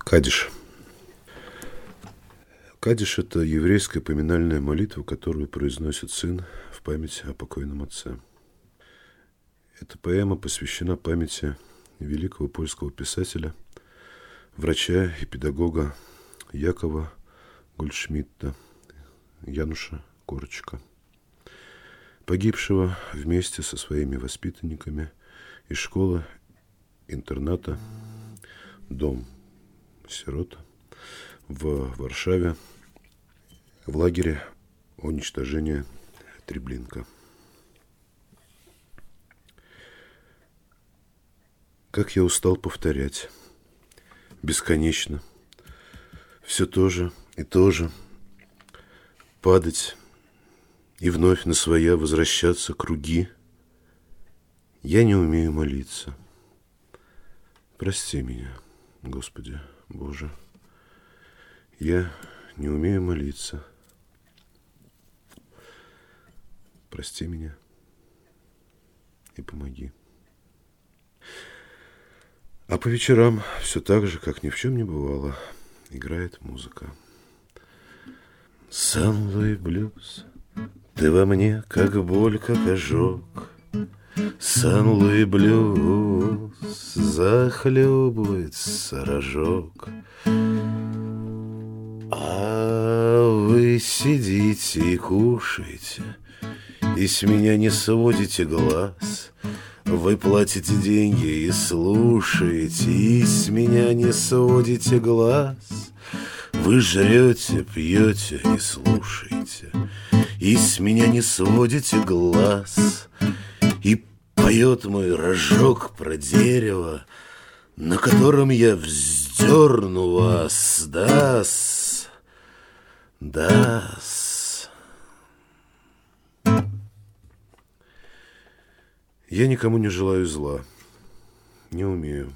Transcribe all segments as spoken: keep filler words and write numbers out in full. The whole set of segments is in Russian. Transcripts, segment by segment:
Кадиш. Кадиш – это еврейская поминальная молитва, которую произносит сын в память о покойном отце. Эта поэма посвящена памяти великого польского писателя, врача и педагога Якова Гольдшмидта, Януша Корчика, погибшего вместе со своими воспитанниками из школы-интерната «Дом сирота» в Варшаве в лагере уничтожения Треблинка. Как я устал повторять, бесконечно, все то же и то же, падать и вновь на своя возвращаться круги. Я не умею молиться. Прости меня, Господи Боже. Я не умею молиться. Прости меня и помоги. А по вечерам все так же, как ни в чем не бывало, играет музыка. Сан-Луи блюз, ты во мне, как боль, как ожог. Сан-Луи блюз, захлебывается рожок. А вы сидите и кушаете, и с меня не сводите глаз. Вы платите деньги и слушаете, и с меня не сводите глаз. Вы жрете, пьете и слушаете, и с меня не сводите глаз. И поет мой рожок про дерево, на котором я вздерну вас, да-с, да-с. Я никому не желаю зла, не умею.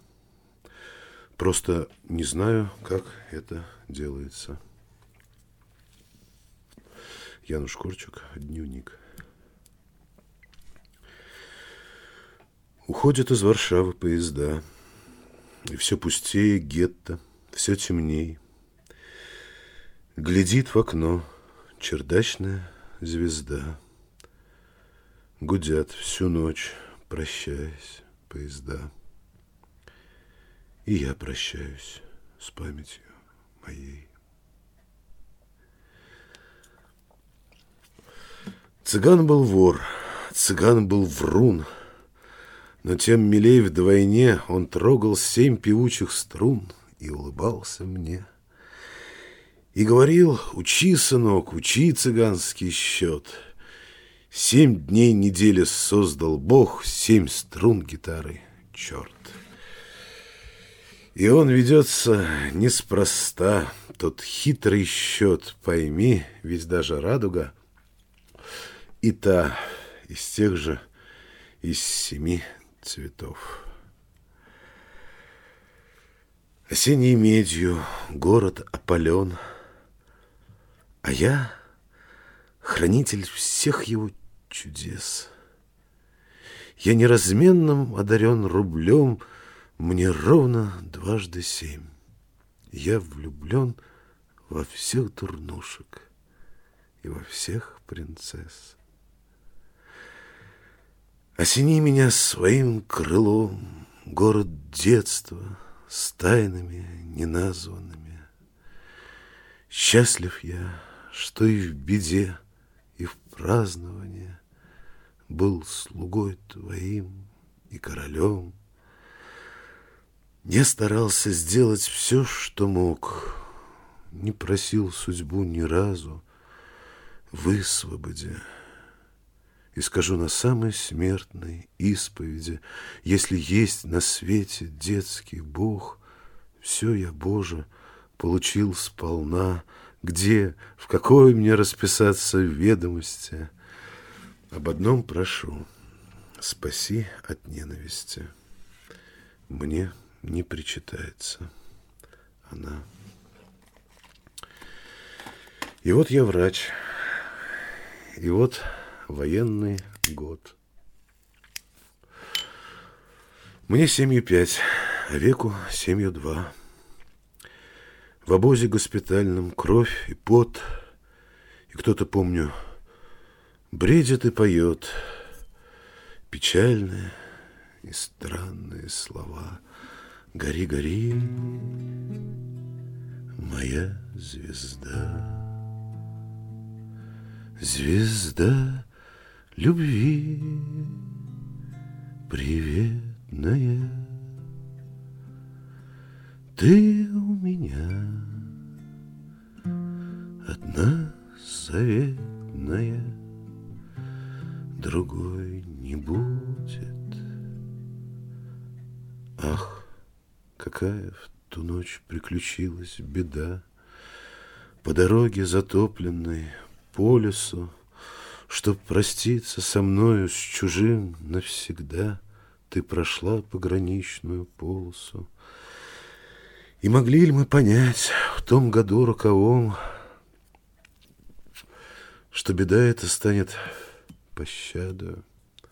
Просто не знаю, как это делается. Януш Корчик, дневник. Уходят из Варшавы поезда, и все пустее гетто, все темней. Глядит в окно чердачная звезда. Гудят всю ночь, прощаясь, поезда. И я прощаюсь с памятью моей. Цыган был вор, цыган был врун, но тем милей вдвойне он трогал семь певучих струн и улыбался мне. И говорил: учи, сынок, учи цыганский счет. Семь дней недели создал Бог, семь струн гитары черт. И он ведется неспроста, тот хитрый счет, пойми, ведь даже радуга и та из тех же, из семи цветов. Осенней медью город опален, а я хранитель всех его чудес. Я неразменным одарен рублем, мне ровно дважды семь. Я влюблен во всех дурнушек и во всех принцесс. Осени меня своим крылом, город детства с тайнами неназванными. Счастлив я, что и в беде, и в праздновании был слугой твоим и королем. Я старался сделать все, что мог, не просил судьбу ни разу, высвободи. И скажу на самой смертной исповеди: если есть на свете детский Бог, все я, Боже, получил сполна. Где, в какой мне расписаться в ведомости? Об одном прошу: спаси от ненависти. Мне не причитается она. И вот я врач, и вот военный год. Мне семью пять, а веку семью два. В обозе госпитальном кровь и пот, и кто-то, помню, бредит и поет печальные и странные слова. Гори, гори, моя звезда, звезда любви приветная, ты у меня одна заветная, другой не будет. Ах, какая в ту ночь приключилась беда! По дороге затопленной, по лесу, чтоб проститься со мною, с чужим навсегда, ты прошла пограничную полосу. И могли ли мы понять в том году роковом, что беда эта станет пощадою?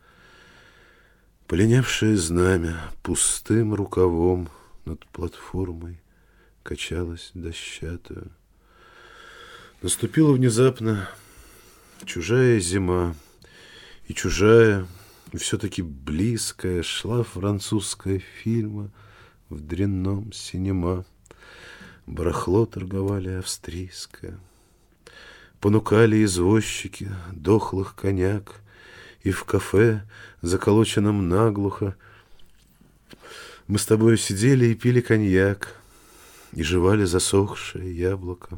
Полинявшее знамя пустым рукавом над платформой качалось дощатую. Наступила внезапно чужая зима, и чужая, и все-таки близкая шла французская фильма в дрянном синема. Барахло торговали австрийское, понукали извозчики дохлых коняк, и в кафе, заколоченном наглухо, мы с тобой сидели и пили коньяк, и жевали засохшее яблоко.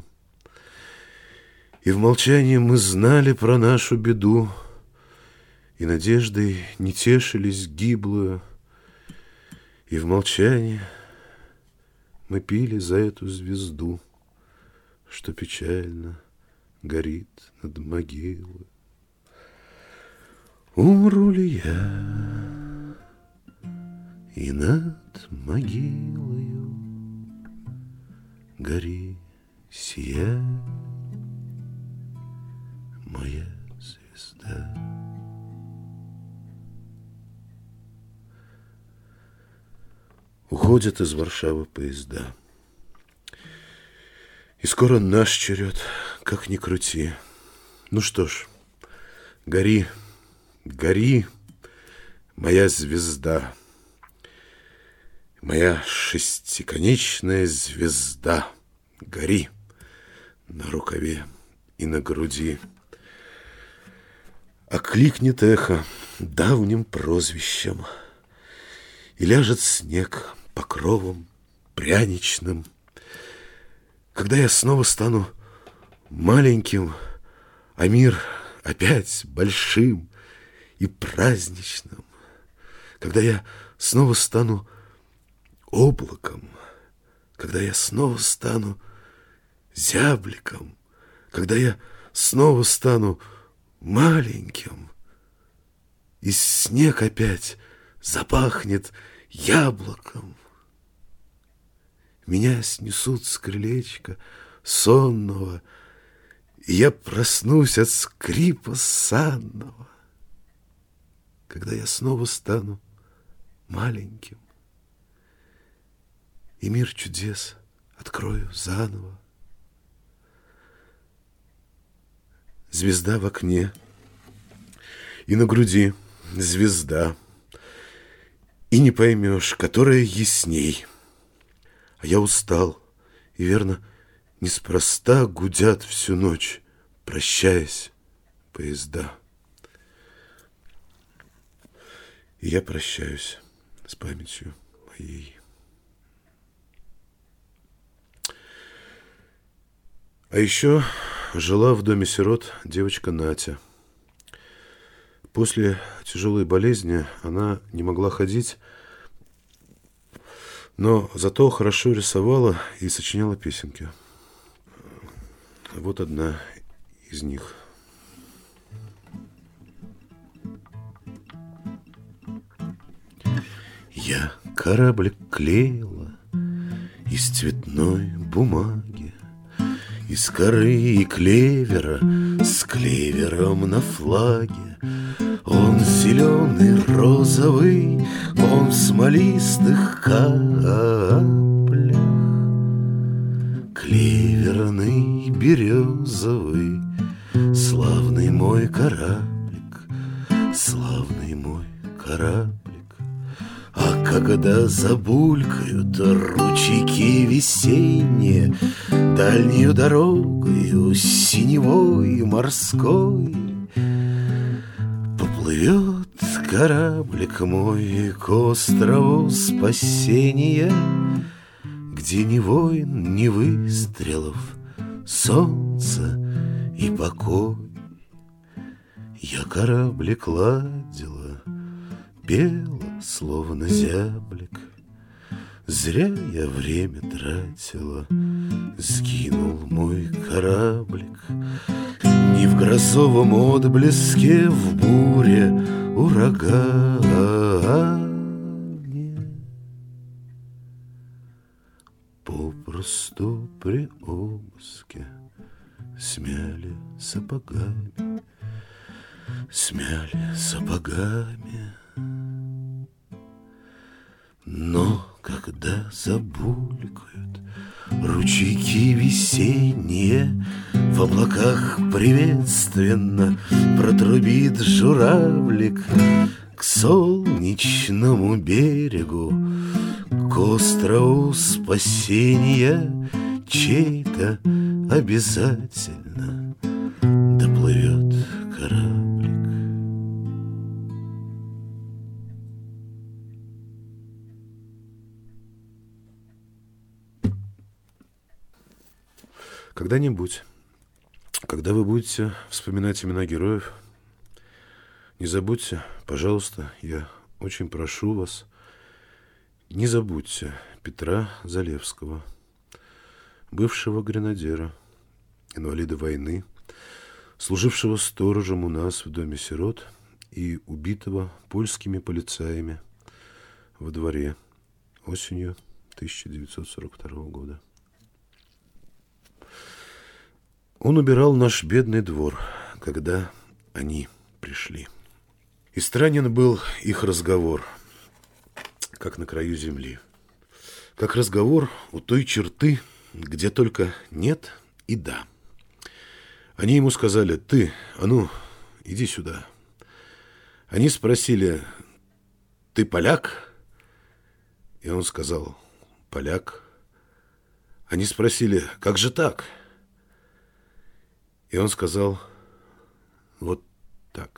И в молчании мы знали про нашу беду, и надеждой не тешились гиблую, и в молчании мы пили за эту звезду, что печально горит над могилой. Умру ли я, и над могилою гори, сияй, моя звезда. Уходят из Варшавы поезда, и скоро наш черед, как ни крути. Ну что ж, гори, гори, моя звезда, моя шестиконечная звезда, гори на рукаве и на груди. Окликнет эхо давним прозвищем, и ляжет снег покровом пряничным. Когда я снова стану маленьким, а мир опять большим и праздничным, когда я снова стану облаком, когда я снова стану зябликом, когда я снова стану маленьким, и снег опять запахнет яблоком, меня снесут с крылечка сонного, и я проснусь от скрипа санного, когда я снова стану маленьким, и мир чудес открою заново. Звезда в окне, и на груди звезда, и не поймешь, которая ясней. А я устал, и, верно, неспроста гудят всю ночь, прощаясь, поезда. И я прощаюсь с памятью моей. А еще жила в доме сирот девочка Натя. После тяжелой болезни она не могла ходить, но зато хорошо рисовала и сочиняла песенки. Вот одна из них. Я кораблик клеила из цветной бумаги, из коры и клевера, с клевером на флаге. Он зеленый, розовый, он в смолистых каплях. Клеверный, березовый, славный мой кораблик, славный мой кораблик. А когда забулькают ручейки весенние, дальнюю дорогою синевой морской поплывет кораблик мой к острову спасения, где ни войн, ни выстрелов, солнце и покой. Я кораблик ладила, пела, словно зяблик. Зря я время тратила, сгинул мой кораблик. Не в грозовом отблеске, в буре, урагане, попросту при обыске смяли сапогами, смяли сапогами. Но когда забулькают ручейки весенние, в облаках приветственно протрубит журавлик к солнечному берегу, к острову спасения, чей-то обязательно доплывет кораблик. Когда-нибудь, когда вы будете вспоминать имена героев, не забудьте, пожалуйста, я очень прошу вас, не забудьте Петра Залевского, бывшего гренадера, инвалида войны, служившего сторожем у нас в доме сирот и убитого польскими полицаями во дворе осенью тысяча девятьсот сорок второго года. Он убирал наш бедный двор, когда они пришли. И странен был их разговор, как на краю земли. Как разговор у той черты, где только нет и да. Они ему сказали: ты, а ну, иди сюда. Они спросили: ты поляк? И он сказал: поляк. Они спросили: как же так? И он сказал: вот так.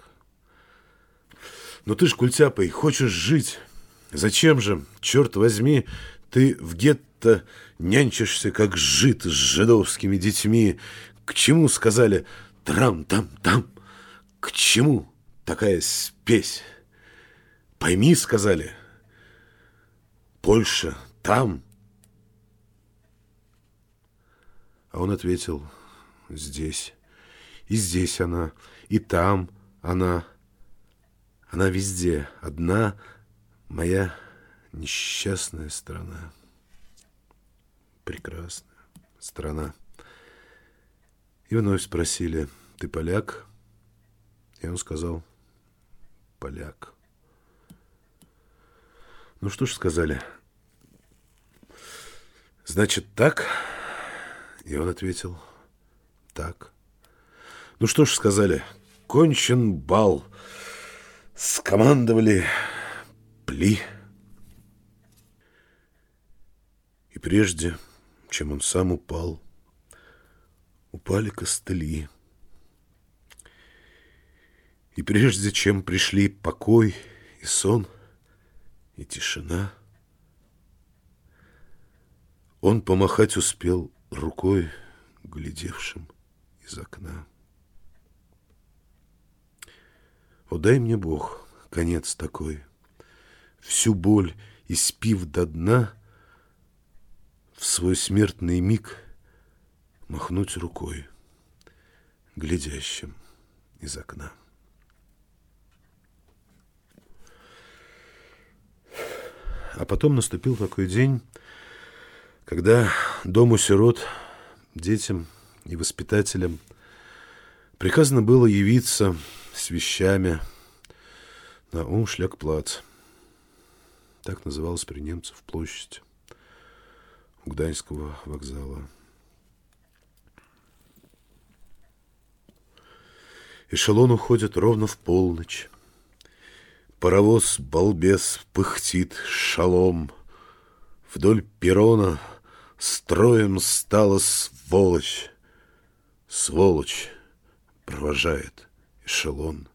Но ты ж, культяпый, хочешь жить. Зачем же, черт возьми, ты в гетто нянчишься, как жид с жидовскими детьми? К чему, сказали, трам-там-там? К чему такая спесь? Пойми, сказали, Польша там. А он ответил: здесь. И здесь она, и там она. Она везде одна, моя несчастная страна. Прекрасная страна. И вновь спросили: ты поляк? И он сказал: поляк. Ну что ж, сказали, значит, так? И он ответил: так. Ну что ж, сказали, кончен бал. Скомандовали: пли. И прежде, чем он сам упал, упали костыли. И прежде чем пришли покой и сон, и тишина, он помахать успел рукой, глядевшим из окна. О, дай мне, Бог, конец такой, всю боль испив до дна, в свой смертный миг махнуть рукой, глядящим из окна. А потом наступил такой день, когда дому сирот, детям и воспитателям приказано было явиться с вещами на Умшлягплац. Так называлась при немцах площадь у Гданьского вокзала. Эшелон уходит ровно в полночь. Паровоз-балбес пыхтит шалом. Вдоль перрона строем стала сволочь. Сволочь провожает эшелон.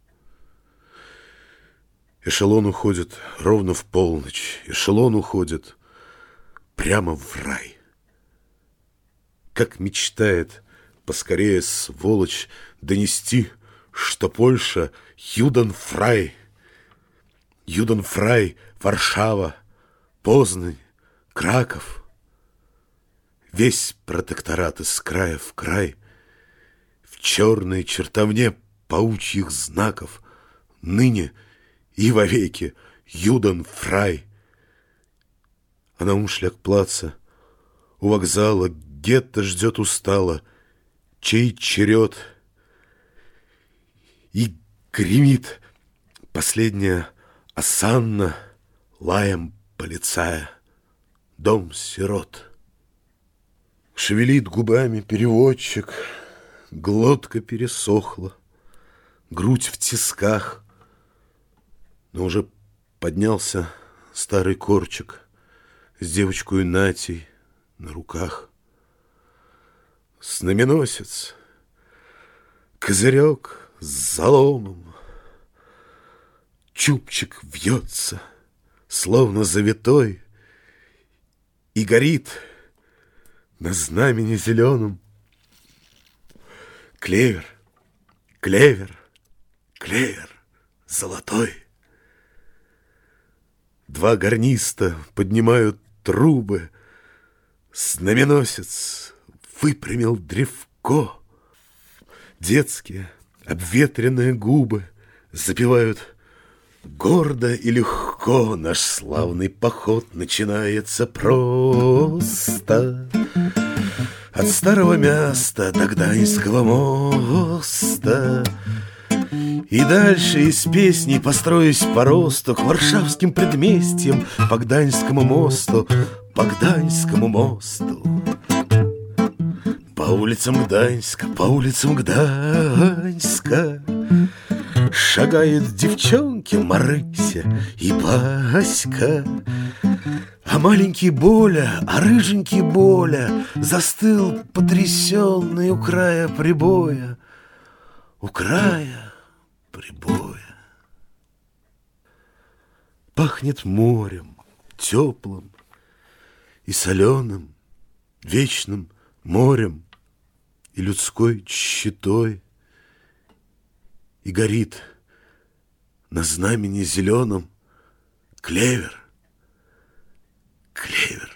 Эшелон уходит ровно в полночь. Эшелон уходит прямо в рай. Как мечтает поскорее сволочь донести, что Польша Юденфрай. Юденфрай, Варшава, Познань, Краков. Весь протекторат из края в край в черной чертовне паучьих знаков ныне и вовеки Юденфрай. А на Умшлягплаце у вокзала гетто ждет устало чей черед, и гремит последняя осанна лаем полицая дом сирот. Шевелит губами переводчик, глотка пересохла, грудь в тисках, но уже поднялся старый корчик с девочкой Натей на руках. Знаменосец, козырек с заломом, чубчик вьется, словно завитой, и горит на знамени зеленом. Клевер, клевер, клевер золотой. Два гарниста поднимают трубы. Знаменосец выпрямил древко. Детские обветренные губы запевают гордо и легко. Наш славный поход начинается просто от старого места до Гданьского моста. И дальше из песни построюсь по росту к варшавским предместьям, по Гданьскому мосту, по Гданьскому мосту. По улицам Гданьска, по улицам Гданьска шагают девчонки Марыся и Баська. А маленький Боля, а рыженький Боля застыл потрясенный у края прибоя, у края прибоя. Пахнет морем теплым и соленым, вечным морем и людской щитой, и горит на знамени зеленом клевер, клевер,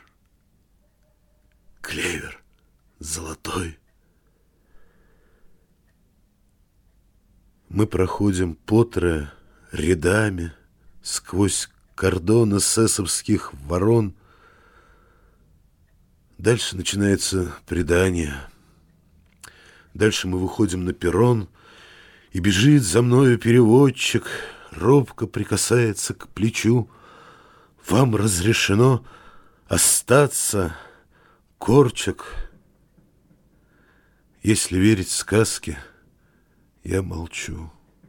клевер золотой. Мы проходим потрое рядами сквозь кордон эсэсовских ворон. Дальше начинается предание. Дальше мы выходим на перрон, и бежит за мною переводчик, робко прикасается к плечу. Вам разрешено остаться, корчик. Если верить сказке, я молчу.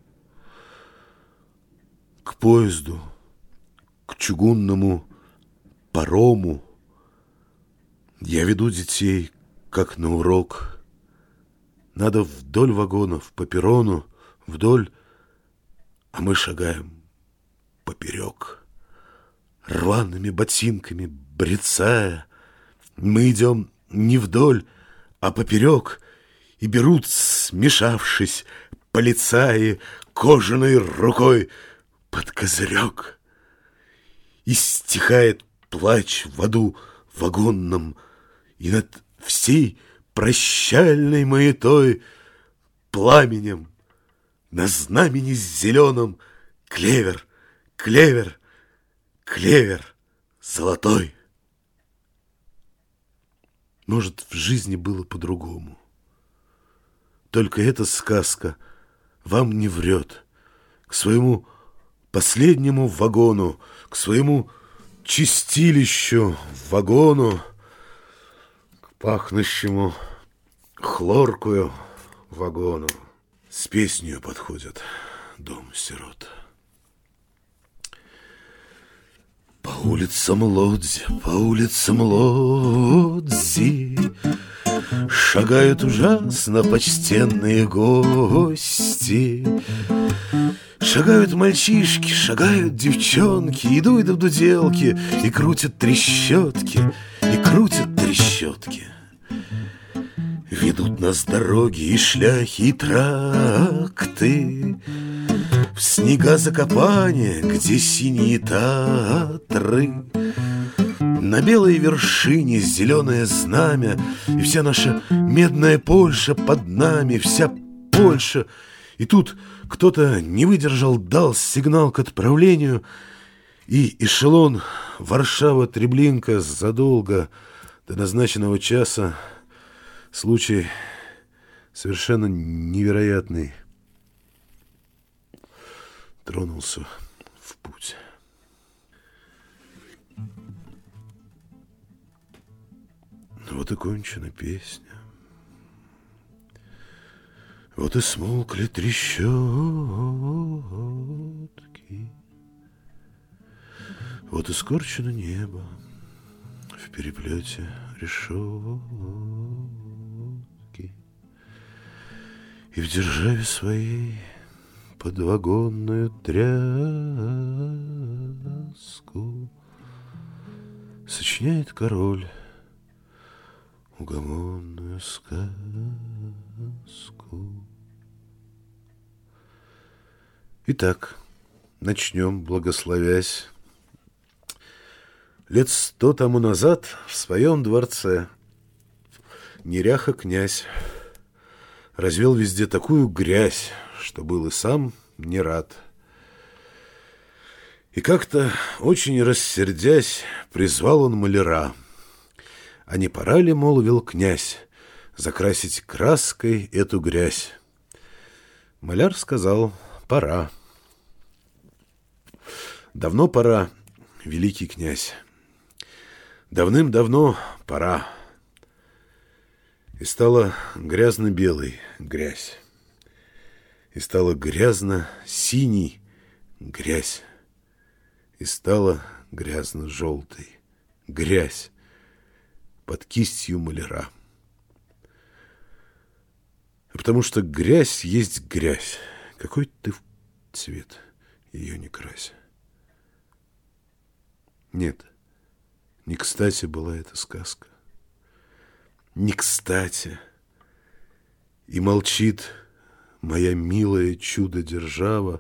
К поезду, к чугунному парому я веду детей, как на урок. Надо вдоль вагонов, по перрону, вдоль, а мы шагаем поперек. Рваными ботинками брецая, мы идем не вдоль, а поперек, и берут, смешавшись, полицаи кожаной рукой под козырек. И стихает плач в аду вагонном, и над всей прощальной маятой пламенем на знамени зеленом клевер, клевер, клевер золотой. Может, в жизни было по-другому. Только эта сказка вам не врет. К своему последнему вагону, к своему чистилищу вагону, к пахнущему хлоркою вагону с песнью подходят дом сирот. По улицам Лодзи, по улицам Лодзи шагают ужасно почтенные гости. Шагают мальчишки, шагают девчонки, идут в дуделки и крутят трещотки, и крутят трещотки. Ведут нас дороги и шляхи, и тракты в снега закопания, где синие Татры. На белой вершине зеленое знамя, и вся наша медная Польша под нами, вся Польша. И тут кто-то не выдержал, дал сигнал к отправлению, и эшелон Варшава-Треблинка задолго до назначенного часа, случай совершенно невероятный, тронулся в путь. Вот и кончена песня. Вот и смолкли трещотки. Вот и скорчено небо в переплете решетки. И в державе своей под вагонную тряску сочиняет король угомонную сказку. Итак, начнем, благословясь. Лет сто тому назад в своем дворце неряха князь развел везде такую грязь, что был и сам не рад. И как-то, очень рассердясь, призвал он маляра. А не пора ли, молвил князь, закрасить краской эту грязь? Маляр сказал: пора. Давно пора, великий князь. Давным-давно пора. И стала грязно-белой грязь. И стала грязно-синей грязь. И стала грязно-желтой грязь под кистью маляра. Потому что грязь есть грязь. Какой ты цвет, ее не крась. Нет, не кстати была эта сказка. Не кстати. И молчит моя милая чудо-держава.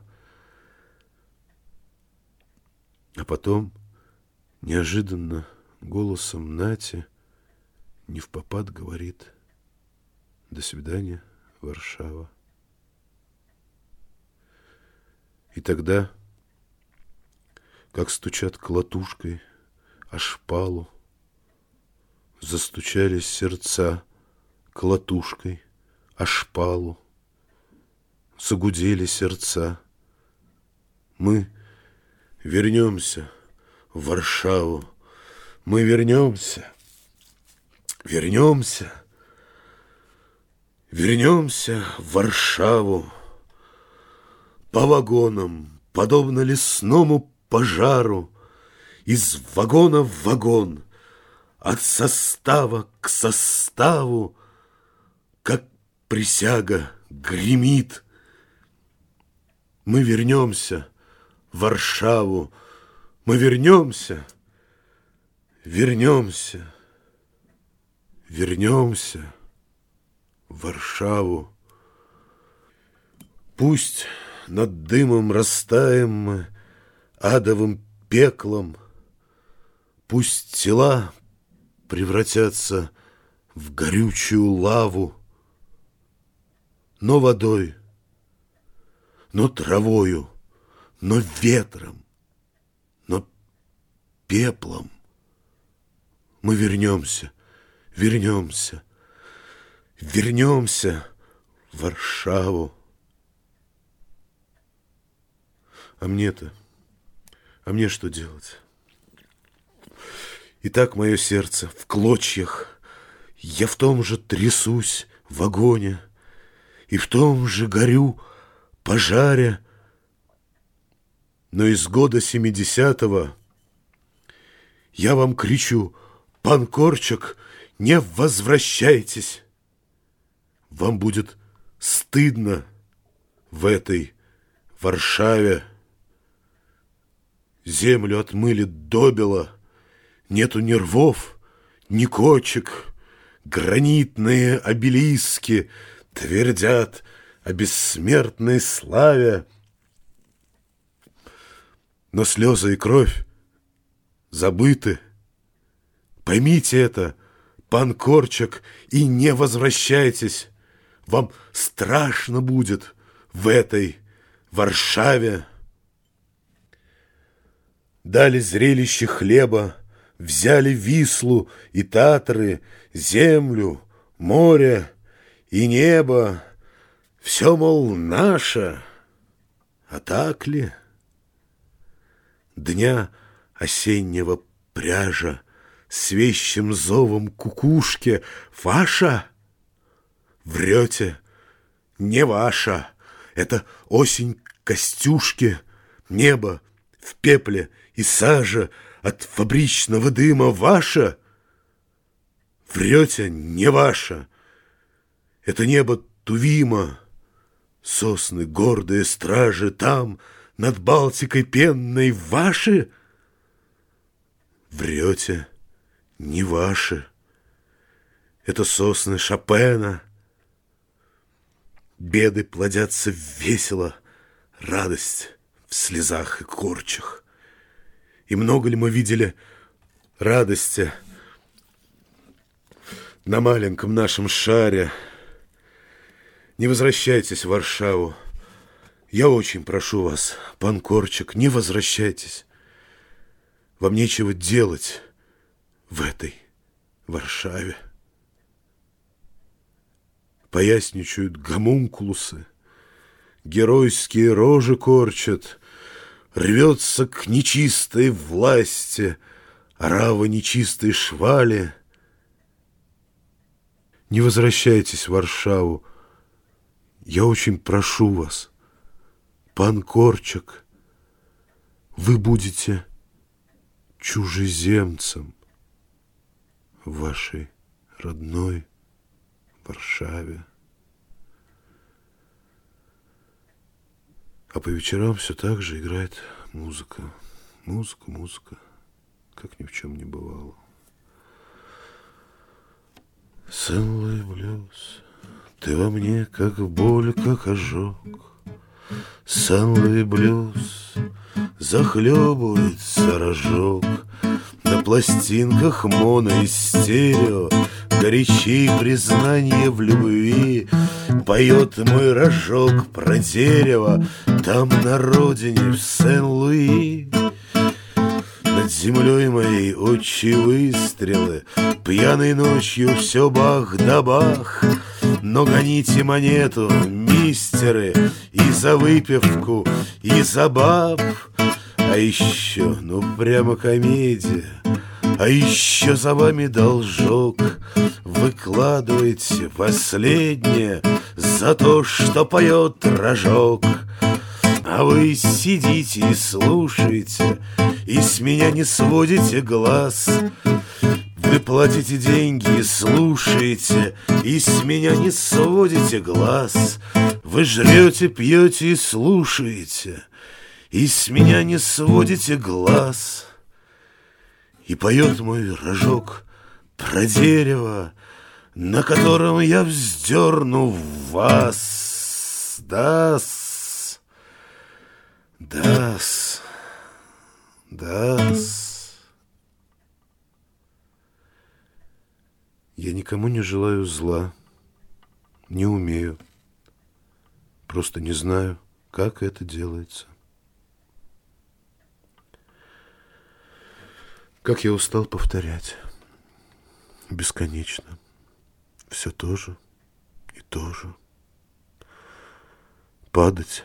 А потом неожиданно голосом Нати невпопад говорит: до свидания, Варшава. И тогда, как стучат колотушкой о шпалу, застучались сердца колотушкой о шпалу, загудели сердца. Мы вернемся в Варшаву, мы вернемся, вернемся, вернемся в Варшаву. По вагонам, подобно лесному пожару, из вагона в вагон, от состава к составу, как присяга гремит. Мы вернемся в Варшаву, мы вернемся, вернемся, вернемся в Варшаву. Пусть над дымом растаем мы адовым пеклом, пусть тела превратятся в горючую лаву, но водой, но травою, но ветром, но пеплом мы вернемся, вернемся, вернемся в Варшаву. А мне-то, а мне что делать? И так мое сердце в клочьях, я в том же трясусь в вагоне, и в том же горю пожаре. Но из года семидесятого я вам кричу: пан Корчак, не возвращайтесь! Вам будет стыдно в этой Варшаве. Землю отмыли добело, нету ни рвов, ни кочек. Гранитные обелиски твердят о бессмертной славе. Но слезы и кровь забыты. Поймите это, пан Корчак, и не возвращайтесь. Вам страшно будет в этой Варшаве. Дали зрелище хлеба, взяли Вислу и Татры, землю, море и небо. Все, мол, наше. А так ли? Дня осеннего пряжа с вещим зовом кукушки ваша? Врете, не ваша. Это осень Костюшки, небо в пепле и сажа от фабричного дыма ваша? Врете, не ваша. Это небо Тувима, сосны гордые стражи там, над Балтикой пенной, ваши? Врете, не ваши. Это сосны Шопена. Беды плодятся весело, радость в слезах и корчах. И много ли мы видели радости на маленьком нашем шаре? Не возвращайтесь в Варшаву. Я очень прошу вас, пан Корчак, не возвращайтесь. Вам нечего делать в этой Варшаве. Поясничают гомункулусы, геройские рожи корчат, рвется к нечистой власти орава нечистой швали. Не возвращайтесь в Варшаву. Я очень прошу вас, пан Корчак. Вы будете чужеземцем в вашей родной Варшаве. А по вечерам все так же играет музыка. Музыка, музыка, как ни в чем не бывало. Сен-Луи блюз, ты во мне, как боль, как ожог. Сен-Луи блюз, захлебывается рожок. На пластинках моно и стерео горячей признание в любви. Поет мой рожок про дерево там на родине, в Сен-Луи. Над землей моей отчи выстрелы, пьяной ночью все бах да бах. Но гоните монету, мистеры, и за выпивку, и за баб. А еще, ну прямо комедия. А еще за вами должок. Выкладывайте последнее за то, что поет рожок. А вы сидите и слушаете, и с меня не сводите глаз. Вы платите деньги и слушаете, и с меня не сводите глаз. Вы жрете, пьете и слушаете, и с меня не сводите глаз. И поет мой рожок про дерево, на котором я вздерну вас. Да-с, да-с, да-с. Я никому не желаю зла, не умею, просто не знаю, как это делается. Как я устал повторять бесконечно все то же и то же. Падать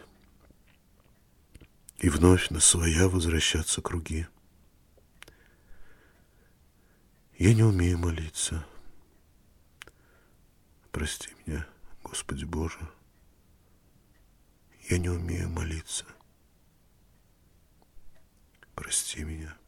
и вновь на своя возвращаться круги. Я не умею молиться. Прости меня, Господи Боже, я не умею молиться. Прости меня.